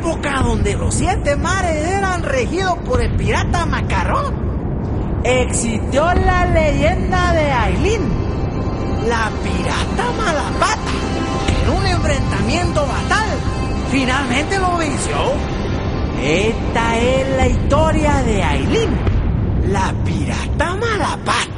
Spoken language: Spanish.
época donde los 7 mares eran regidos por el pirata Macarrón, existió la leyenda de Ailín, la pirata malapata, que en un enfrentamiento fatal finalmente lo venció. Esta es la historia de Ailín, la pirata malapata.